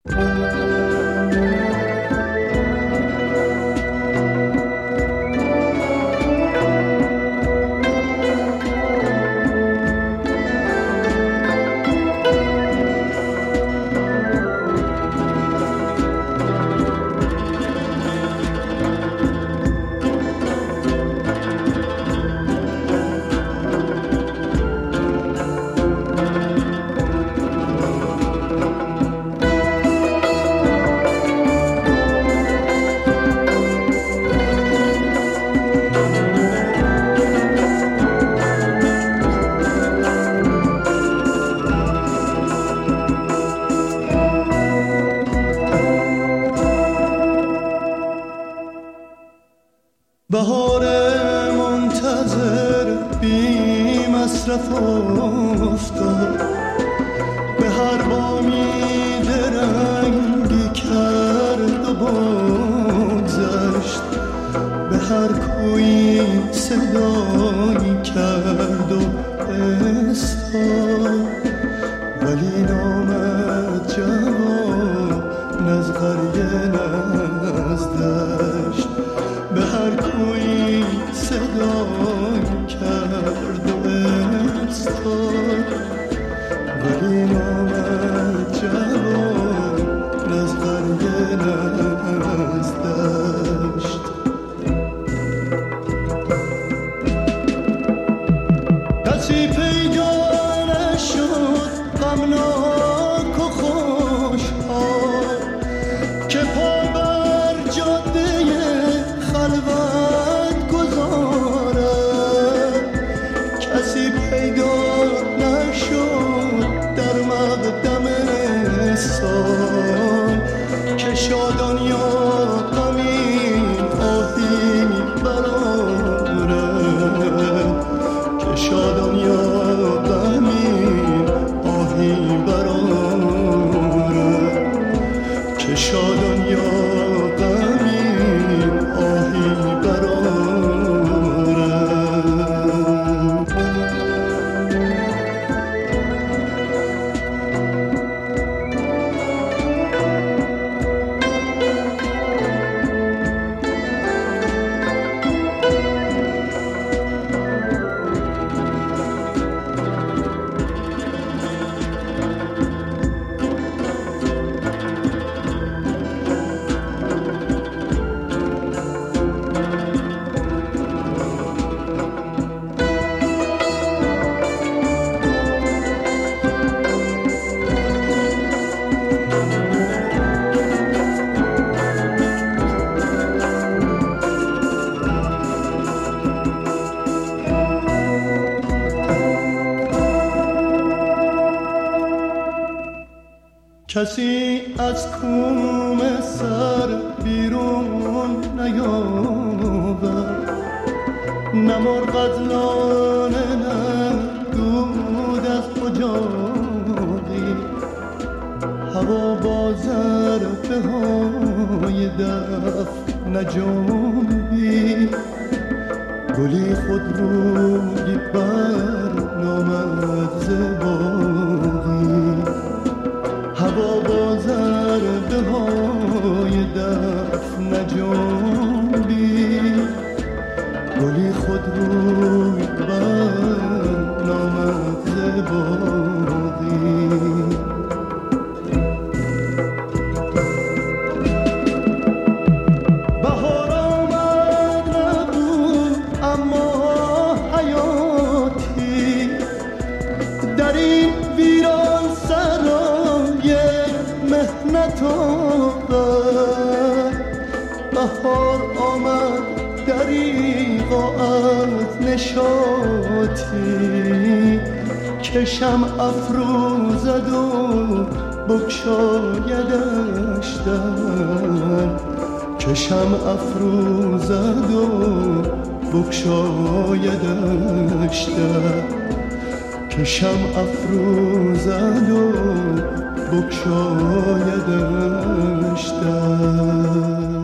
بهار منتظر بی مصرف افتاد، به هر بامید رنگی کرد و بگذشت، به هر کویی صدایی کرد و استاد، ولی نامد جواب نز قریه نزدشت، به هر کویی صدایی کرد و استاد، ولی نامد جواب نز قریه نزدشت. کسی پیدا نشد غمناک و خوشحال که پا بر جاده خلوت گذارد، کسی پیدا نشد در مقدم سال که شادان یا غمین آهی برآورد، که شادان یا غمین آهی برآورد، که شادان یا غمین آهی برآورد. کسی از کوم سر بیرون نیاورد، نه مرغ از لانه نه دود از اجاقی، هوا با ضربه های دف نجنبید، گلی خود روی بر نامد ز باغی، هوا با ضربه های دف نجنبید، گلی خود روی بر نامد ز باغی. بهار آمد نبود اما حیاتی در این ویران سرای مهنت آورد، بهار آمد دریغا از نشاطی که شمع افروزد و بگشایدش در، که شمع افروزد و بگشایدش در، که شمع افروزد و بگشایدش در.